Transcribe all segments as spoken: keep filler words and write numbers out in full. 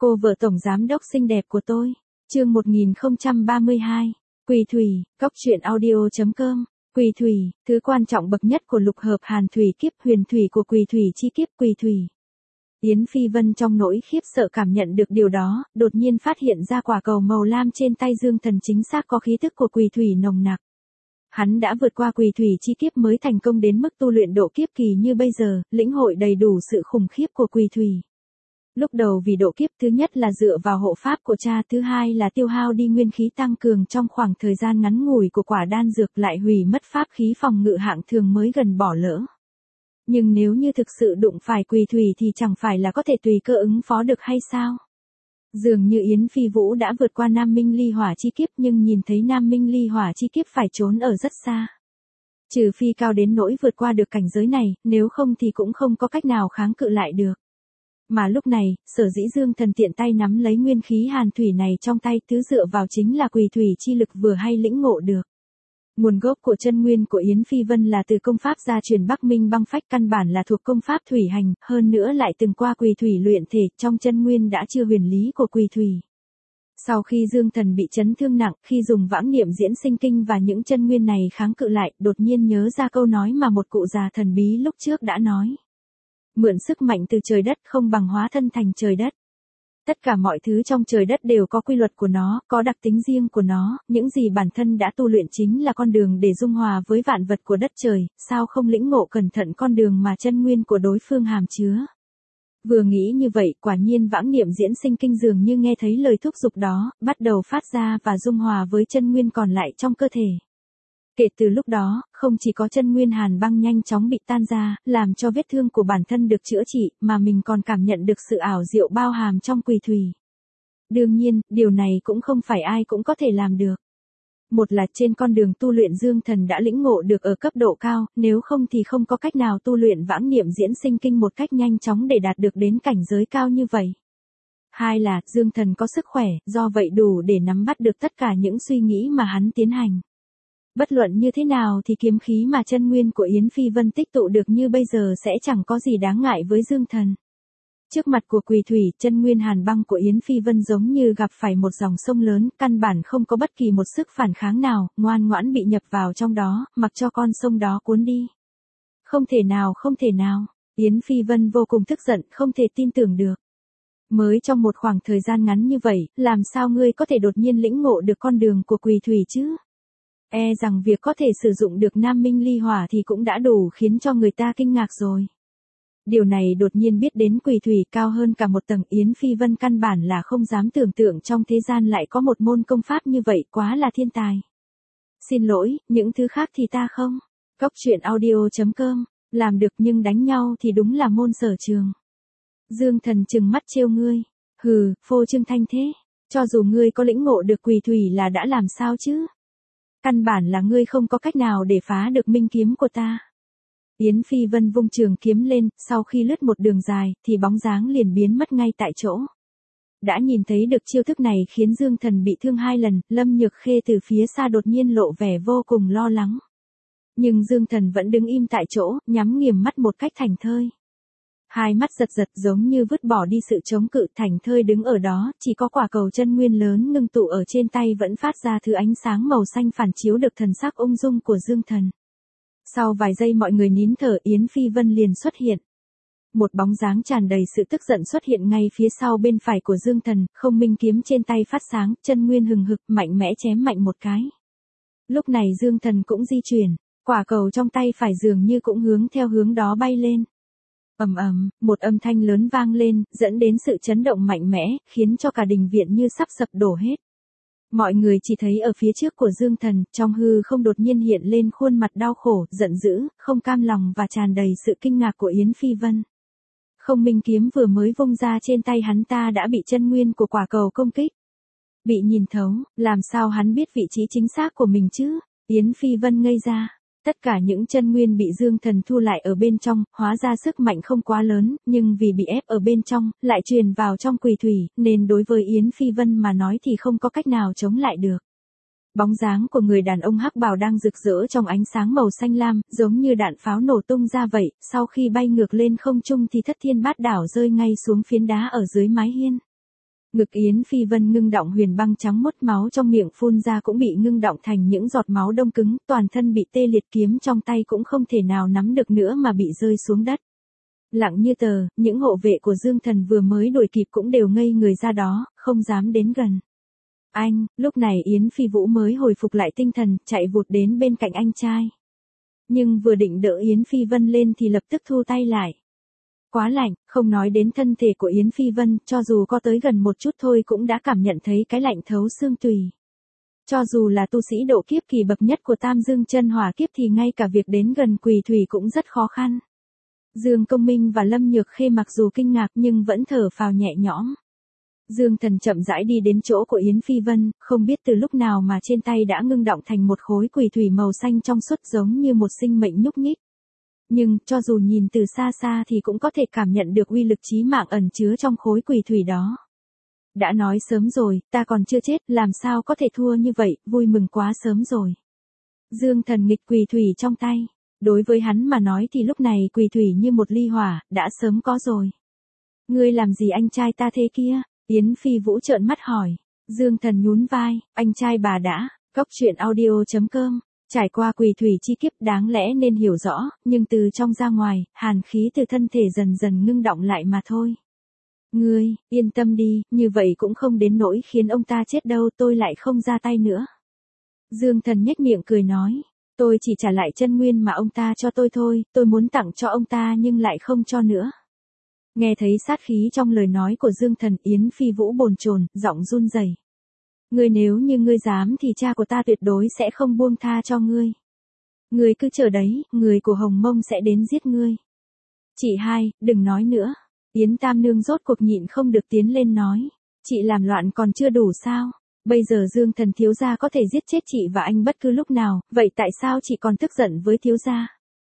Cô vợ tổng giám đốc xinh đẹp của tôi. Chương một nghìn không trăm ba mươi hai. Quỳ Thủy, Cóc truyện audio chấm com. Quỳ Thủy, thứ quan trọng bậc nhất của lục hợp hàn thủy kiếp, huyền thủy của Quỳ Thủy chi kiếp Quỳ Thủy. Yến Phi Vân trong nỗi khiếp sợ cảm nhận được điều đó, đột nhiên phát hiện ra quả cầu màu lam trên tay Dương Thần chính xác có khí tức của Quỳ Thủy nồng nặc. Hắn đã vượt qua Quỳ Thủy chi kiếp mới thành công đến mức tu luyện độ kiếp kỳ như bây giờ, lĩnh hội đầy đủ sự khủng khiếp của Quỳ Thủy. Lúc đầu vì độ kiếp thứ nhất là dựa vào hộ pháp của cha, thứ hai là tiêu hao đi nguyên khí tăng cường trong khoảng thời gian ngắn ngủi của quả đan dược, lại hủy mất pháp khí phòng ngự hạng thường mới gần bỏ lỡ. Nhưng nếu như thực sự đụng phải Quỳ Thủy thì chẳng phải là có thể tùy cơ ứng phó được hay sao? Dường như Yến Phi Vũ đã vượt qua Nam Minh Ly Hỏa chi kiếp, nhưng nhìn thấy Nam Minh Ly Hỏa chi kiếp phải trốn ở rất xa. Trừ phi cao đến nỗi vượt qua được cảnh giới này, nếu không thì cũng không có cách nào kháng cự lại được. Mà lúc này, sở dĩ Dương Thần tiện tay nắm lấy nguyên khí hàn thủy này trong tay, thứ dựa vào chính là Quỳ Thủy chi lực vừa hay lĩnh ngộ được. Nguồn gốc của chân nguyên của Yến Phi Vân là từ công pháp gia truyền Bắc Minh băng phách, căn bản là thuộc công pháp thủy hành, hơn nữa lại từng qua Quỳ Thủy luyện thể, trong chân nguyên đã chưa huyền lý của Quỳ Thủy. Sau khi Dương Thần bị chấn thương nặng, khi dùng vãng niệm diễn sinh kinh và những chân nguyên này kháng cự lại, đột nhiên nhớ ra câu nói mà một cụ già thần bí lúc trước đã nói. Mượn sức mạnh từ trời đất không bằng hóa thân thành trời đất. Tất cả mọi thứ trong trời đất đều có quy luật của nó, có đặc tính riêng của nó, những gì bản thân đã tu luyện chính là con đường để dung hòa với vạn vật của đất trời, sao không lĩnh ngộ cẩn thận con đường mà chân nguyên của đối phương hàm chứa. Vừa nghĩ như vậy, quả nhiên vãng niệm diễn sinh kinh dường như nghe thấy lời thúc giục đó, bắt đầu phát ra và dung hòa với chân nguyên còn lại trong cơ thể. Kể từ lúc đó, không chỉ có chân nguyên hàn băng nhanh chóng bị tan ra, làm cho vết thương của bản thân được chữa trị, mà mình còn cảm nhận được sự ảo diệu bao hàm trong Quỳ Thủy. Đương nhiên, điều này cũng không phải ai cũng có thể làm được. Một là trên con đường tu luyện Dương Thần đã lĩnh ngộ được ở cấp độ cao, nếu không thì không có cách nào tu luyện vãng niệm diễn sinh kinh một cách nhanh chóng để đạt được đến cảnh giới cao như vậy. Hai là, Dương Thần có sức khỏe, do vậy đủ để nắm bắt được tất cả những suy nghĩ mà hắn tiến hành. Bất luận như thế nào thì kiếm khí mà chân nguyên của Yến Phi Vân tích tụ được như bây giờ sẽ chẳng có gì đáng ngại với Dương Thần. Trước mặt của Quỳ Thủy, chân nguyên hàn băng của Yến Phi Vân giống như gặp phải một dòng sông lớn, căn bản không có bất kỳ một sức phản kháng nào, ngoan ngoãn bị nhập vào trong đó, mặc cho con sông đó cuốn đi. Không thể nào, không thể nào. Yến Phi Vân vô cùng tức giận, không thể tin tưởng được. Mới trong một khoảng thời gian ngắn như vậy, làm sao ngươi có thể đột nhiên lĩnh ngộ được con đường của Quỳ Thủy chứ? E rằng việc có thể sử dụng được Nam Minh Ly Hỏa thì cũng đã đủ khiến cho người ta kinh ngạc rồi. Điều này đột nhiên biết đến Quỳ Thủy cao hơn cả một tầng, Yến Phi Vân căn bản là không dám tưởng tượng trong thế gian lại có một môn công pháp như vậy, quá là thiên tài. Xin lỗi, những thứ khác thì ta không. Cóc truyện audio chấm com, làm được nhưng đánh nhau thì đúng là môn sở trường. Dương Thần trừng mắt trêu ngươi. Hừ, phô trương thanh thế. Cho dù ngươi có lĩnh ngộ được Quỳ Thủy là đã làm sao chứ? Căn bản là ngươi không có cách nào để phá được minh kiếm của ta. Yến Phi Vân vung trường kiếm lên, sau khi lướt một đường dài, thì bóng dáng liền biến mất ngay tại chỗ. Đã nhìn thấy được chiêu thức này khiến Dương Thần bị thương hai lần, Lâm Nhược Khê từ phía xa đột nhiên lộ vẻ vô cùng lo lắng. Nhưng Dương Thần vẫn đứng im tại chỗ, nhắm nghiền mắt một cách thảnh thơi. Hai mắt giật giật giống như vứt bỏ đi sự chống cự, thảnh thơi đứng ở đó, chỉ có quả cầu chân nguyên lớn ngưng tụ ở trên tay vẫn phát ra thứ ánh sáng màu xanh phản chiếu được thần sắc ung dung của Dương Thần. Sau vài giây mọi người nín thở, Yến Phi Vân liền xuất hiện. Một bóng dáng tràn đầy sự tức giận xuất hiện ngay phía sau bên phải của Dương Thần, không minh kiếm trên tay phát sáng, chân nguyên hừng hực, mạnh mẽ chém mạnh một cái. Lúc này Dương Thần cũng di chuyển, quả cầu trong tay phải dường như cũng hướng theo hướng đó bay lên. Ầm ầm, một âm thanh lớn vang lên, dẫn đến sự chấn động mạnh mẽ, khiến cho cả đình viện như sắp sập đổ hết. Mọi người chỉ thấy ở phía trước của Dương Thần, trong hư không đột nhiên hiện lên khuôn mặt đau khổ, giận dữ, không cam lòng và tràn đầy sự kinh ngạc của Yến Phi Vân. Không minh kiếm vừa mới vung ra trên tay hắn ta đã bị chân nguyên của quả cầu công kích. Bị nhìn thấu, làm sao hắn biết vị trí chính xác của mình chứ? Yến Phi Vân ngây ra. Tất cả những chân nguyên bị Dương Thần thu lại ở bên trong, hóa ra sức mạnh không quá lớn, nhưng vì bị ép ở bên trong, lại truyền vào trong Quỳ Thủy, nên đối với Yến Phi Vân mà nói thì không có cách nào chống lại được. Bóng dáng của người đàn ông hắc bào đang rực rỡ trong ánh sáng màu xanh lam, giống như đạn pháo nổ tung ra vậy, sau khi bay ngược lên không trung thì thất thiên bát đảo rơi ngay xuống phiến đá ở dưới mái hiên. Ngực Yến Phi Vân ngưng đọng huyền băng trắng muốt, máu trong miệng phun ra cũng bị ngưng đọng thành những giọt máu đông cứng, toàn thân bị tê liệt, kiếm trong tay cũng không thể nào nắm được nữa mà bị rơi xuống đất. Lặng như tờ, những hộ vệ của Dương Thần vừa mới đuổi kịp cũng đều ngây người ra đó, không dám đến gần. Anh, lúc này Yến Phi Vũ mới hồi phục lại tinh thần, chạy vụt đến bên cạnh anh trai. Nhưng vừa định đỡ Yến Phi Vân lên thì lập tức thu tay lại. Quá lạnh, không nói đến thân thể của Yến Phi Vân, cho dù có tới gần một chút thôi cũng đã cảm nhận thấy cái lạnh thấu xương tùy. Cho dù là tu sĩ độ kiếp kỳ bậc nhất của Tam Dương Chân Hỏa kiếp thì ngay cả việc đến gần Quỳ Thủy cũng rất khó khăn. Dương Công Minh và Lâm Nhược Khê mặc dù kinh ngạc nhưng vẫn thở phào nhẹ nhõm. Dương Thần chậm rãi đi đến chỗ của Yến Phi Vân, không biết từ lúc nào mà trên tay đã ngưng đọng thành một khối quỳ thủy màu xanh trong suốt giống như một sinh mệnh nhúc nhích. Nhưng, cho dù nhìn từ xa xa thì cũng có thể cảm nhận được uy lực chí mạng ẩn chứa trong khối quỳ thủy đó. Đã nói sớm rồi, ta còn chưa chết, làm sao có thể thua như vậy, vui mừng quá sớm rồi. Dương Thần nghịch quỳ thủy trong tay. Đối với hắn mà nói thì lúc này quỳ thủy như một ly hỏa, đã sớm có rồi. Ngươi làm gì anh trai ta thế kia? Yến Phi Vũ trợn mắt hỏi. Dương Thần nhún vai, anh trai bà đã, góc truyện audio chấm com. Trải qua quỳ thủy chi kiếp đáng lẽ nên hiểu rõ, nhưng từ trong ra ngoài, hàn khí từ thân thể dần dần ngưng đọng lại mà thôi. Ngươi, yên tâm đi, như vậy cũng không đến nỗi khiến ông ta chết đâu, tôi lại không ra tay nữa. Dương Thần nhếch miệng cười nói, tôi chỉ trả lại chân nguyên mà ông ta cho tôi thôi, tôi muốn tặng cho ông ta nhưng lại không cho nữa. Nghe thấy sát khí trong lời nói của Dương Thần, Yến Phi Vũ bồn chồn, giọng run rẩy. Ngươi nếu như ngươi dám thì cha của ta tuyệt đối sẽ không buông tha cho ngươi. Ngươi cứ chờ đấy, người của Hồng Mông sẽ đến giết ngươi. Chị hai, đừng nói nữa. Yến Tam Nương rốt cuộc nhịn không được tiến lên nói. Chị làm loạn còn chưa đủ sao? Bây giờ Dương Thần thiếu gia có thể giết chết chị và anh bất cứ lúc nào, vậy tại sao chị còn tức giận với thiếu gia?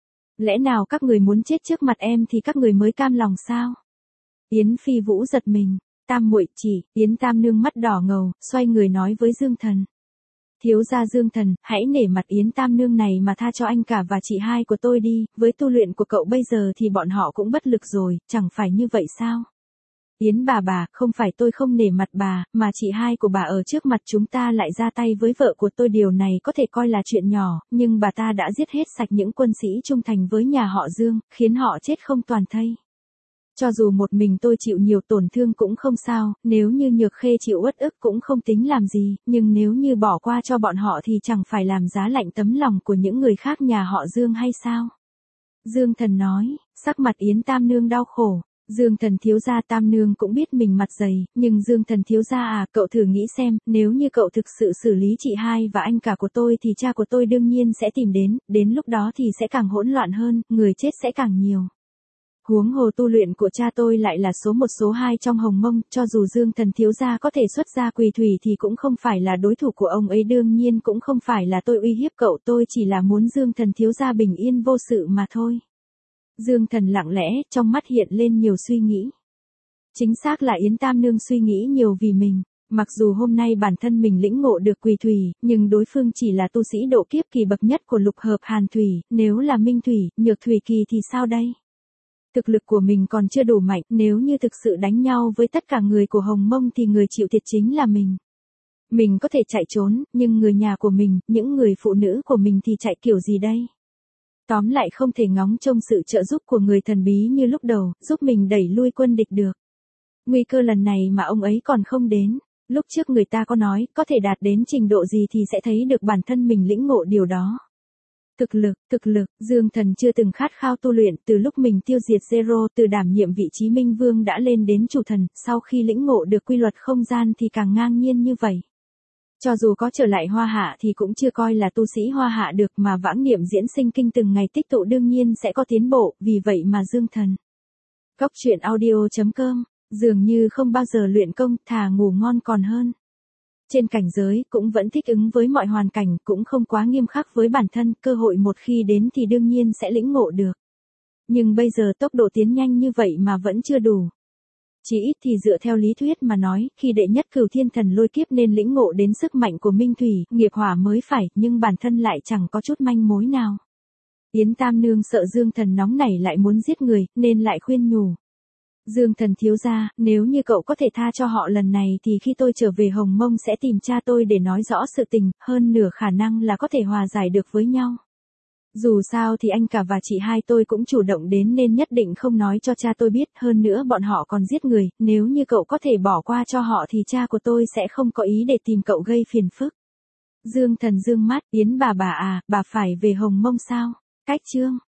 Lẽ nào các người muốn chết trước mặt em thì các người mới cam lòng sao? Yến Phi Vũ giật mình. Tam muội chỉ, Yến Tam Nương mắt đỏ ngầu, xoay người nói với Dương Thần. Thiếu gia Dương Thần, hãy nể mặt Yến Tam Nương này mà tha cho anh cả và chị hai của tôi đi, với tu luyện của cậu bây giờ thì bọn họ cũng bất lực rồi, chẳng phải như vậy sao? Yến bà bà, không phải tôi không nể mặt bà, mà chị hai của bà ở trước mặt chúng ta lại ra tay với vợ của tôi, điều này có thể coi là chuyện nhỏ, nhưng bà ta đã giết hết sạch những quân sĩ trung thành với nhà họ Dương, khiến họ chết không toàn thây. Cho dù một mình tôi chịu nhiều tổn thương cũng không sao, nếu như Nhược Khê chịu uất ức cũng không tính làm gì, nhưng nếu như bỏ qua cho bọn họ thì chẳng phải làm giá lạnh tấm lòng của những người khác nhà họ Dương hay sao? Dương Thần nói, sắc mặt Yến Tam Nương đau khổ. Dương Thần thiếu gia Tam Nương cũng biết mình mặt dày, nhưng Dương Thần thiếu gia à, cậu thử nghĩ xem, nếu như cậu thực sự xử lý chị hai và anh cả của tôi thì cha của tôi đương nhiên sẽ tìm đến, đến lúc đó thì sẽ càng hỗn loạn hơn, người chết sẽ càng nhiều. Huống hồ tu luyện của cha tôi lại là số một số hai trong Hồng Mông, cho dù Dương Thần thiếu gia có thể xuất ra quỳ thủy thì cũng không phải là đối thủ của ông ấy, đương nhiên cũng không phải là tôi uy hiếp cậu, tôi chỉ là muốn Dương Thần thiếu gia bình yên vô sự mà thôi. Dương Thần lặng lẽ, trong mắt hiện lên nhiều suy nghĩ. Chính xác là Yến Tam Nương suy nghĩ nhiều vì mình. Mặc dù hôm nay bản thân mình lĩnh ngộ được quỳ thủy, nhưng đối phương chỉ là tu sĩ độ kiếp kỳ bậc nhất của lục hợp hàn thủy, nếu là minh thủy, nhược thủy kỳ thì sao đây? Thực lực của mình còn chưa đủ mạnh, nếu như thực sự đánh nhau với tất cả người của Hồng Mông thì người chịu thiệt chính là mình. Mình có thể chạy trốn, nhưng người nhà của mình, những người phụ nữ của mình thì chạy kiểu gì đây? Tóm lại không thể ngóng trông sự trợ giúp của người thần bí như lúc đầu, giúp mình đẩy lui quân địch được. Nguy cơ lần này mà ông ấy còn không đến. Lúc trước người ta có nói, có thể đạt đến trình độ gì thì sẽ thấy được bản thân mình lĩnh ngộ điều đó. Thực lực, thực lực, Dương Thần chưa từng khát khao tu luyện, từ lúc mình tiêu diệt Zero, từ đảm nhiệm vị trí Minh Vương đã lên đến chủ thần, sau khi lĩnh ngộ được quy luật không gian thì càng ngang nhiên như vậy. Cho dù có trở lại Hoa Hạ thì cũng chưa coi là tu sĩ Hoa Hạ được, mà vãng niệm diễn sinh kinh từng ngày tích tụ đương nhiên sẽ có tiến bộ, vì vậy mà Dương Thần. Góc truyện audio chấm com, dường như không bao giờ luyện công, thà ngủ ngon còn hơn. Trên cảnh giới, cũng vẫn thích ứng với mọi hoàn cảnh, cũng không quá nghiêm khắc với bản thân, cơ hội một khi đến thì đương nhiên sẽ lĩnh ngộ được. Nhưng bây giờ tốc độ tiến nhanh như vậy mà vẫn chưa đủ. Chỉ ít thì dựa theo lý thuyết mà nói, khi đệ nhất cửu thiên thần lôi kiếp nên lĩnh ngộ đến sức mạnh của minh thủy, nghiệp hỏa mới phải, nhưng bản thân lại chẳng có chút manh mối nào. Yến Tam Nương sợ Dương Thần nóng nảy lại muốn giết người, nên lại khuyên nhủ. Dương Thần thiếu gia, nếu như cậu có thể tha cho họ lần này thì khi tôi trở về Hồng Mông sẽ tìm cha tôi để nói rõ sự tình, hơn nửa khả năng là có thể hòa giải được với nhau. Dù sao thì anh cả và chị hai tôi cũng chủ động đến nên nhất định không nói cho cha tôi biết, hơn nữa bọn họ còn giết người, nếu như cậu có thể bỏ qua cho họ thì cha của tôi sẽ không có ý để tìm cậu gây phiền phức. Dương Thần dương mắt, Yến bà bà à, bà phải về Hồng Mông sao? Cách chương